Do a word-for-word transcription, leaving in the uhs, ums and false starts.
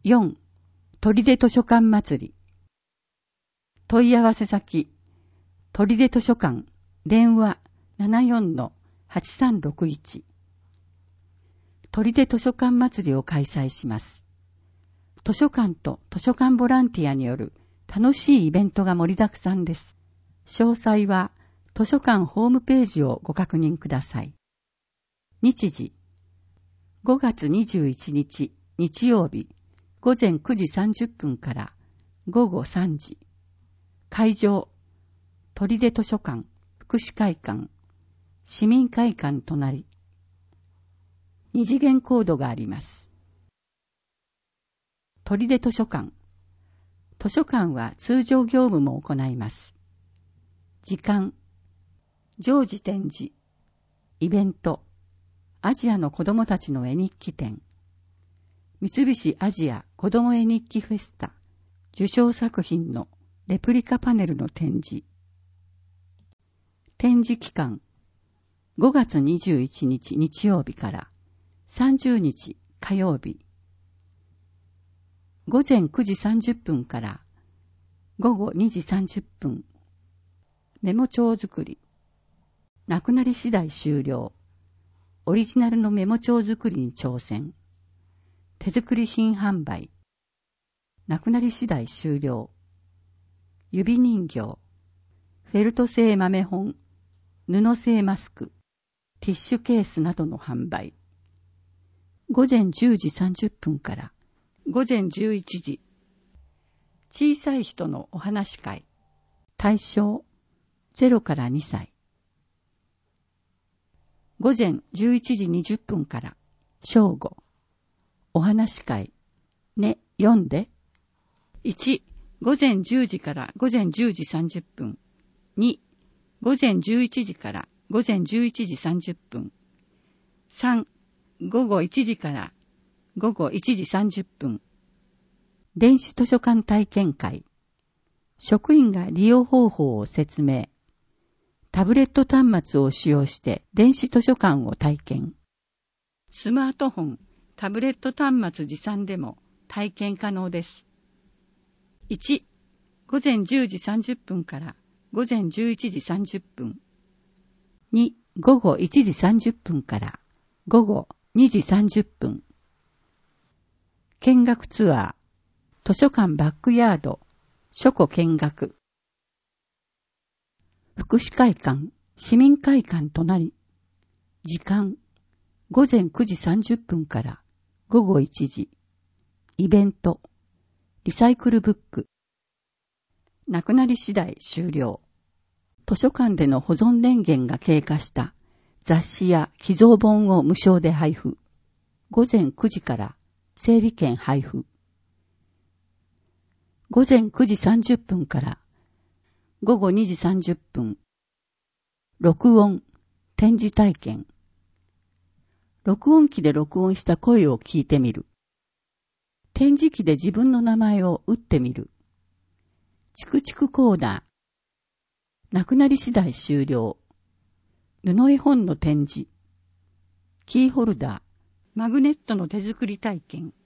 よん. 砦図書館祭り。問い合わせ先、砦図書館、電話 ななよんのはちさんろくいち。砦図書館祭りを開催します。図書館と図書館ボランティアによる楽しいイベントが盛りだくさんです。詳細は図書館ホームページをご確認ください。日時、ごがつにじゅういちにち日曜日、ごぜんくじさんじゅっぷんからごごさんじ。会場、砦図書館、福祉会館、市民会館隣。二次元コードがあります。砦図書館。図書館は通常業務も行います。時間、常時展示、イベント、アジアの子どもたちの絵日記展、三菱アジア子ども絵日記フェスタ、受賞作品のレプリカパネルの展示。展示期間、ごがつにじゅういちにち日曜日からさんじゅうにち火曜日。ごぜんくじさんじゅっぷんからごごにじさんじゅっぷん。メモ帳作り。なくなり次第終了。オリジナルのメモ帳作りに挑戦。手作り品販売。なくなり次第終了。指人形。フェルト製豆本。布製マスク。ティッシュケースなどの販売。ごぜんじゅうじさんじゅっぷんからごぜんじゅういちじ。小さい人のお話会。対象ゼロからにさい。ごぜんじゅういちじにじゅっぷんから正午。お話会。ね、読んで。いち. 午前じゅうじから午前じゅうじさんじゅっぷん。に. 午前じゅういちじから午前じゅういちじさんじゅっぷん。さん. 午後いちじから午後いちじさんじゅっぷん。電子図書館体験会。職員が利用方法を説明。タブレット端末を使用して電子図書館を体験。スマートフォン、タブレット端末持参でも体験可能です。いち. 午前じゅうじさんじゅっぷんから午前じゅういちじさんじゅっぷん。に. 午後いちじさんじゅっぷんから午後にじさんじゅっぷん。見学ツアー。図書館バックヤード。書庫見学。福祉会館、市民会館隣。時間、ごぜんくじさんじゅっぷんからごごいちじ。イベント、リサイクルブック。なくなり次第終了。図書館での保存年限が経過した雑誌や寄贈本を無償で配布。ごぜんくじから整理券配布。ごぜんくじさんじゅっぷんからごごにじさんじゅっぷん。録音、展示体験。録音機で録音した声を聞いてみる。展示機で自分の名前を打ってみる。チクチクコーナー。なくなり次第終了。布絵本の展示。キーホルダー、マグネットの手作り体験。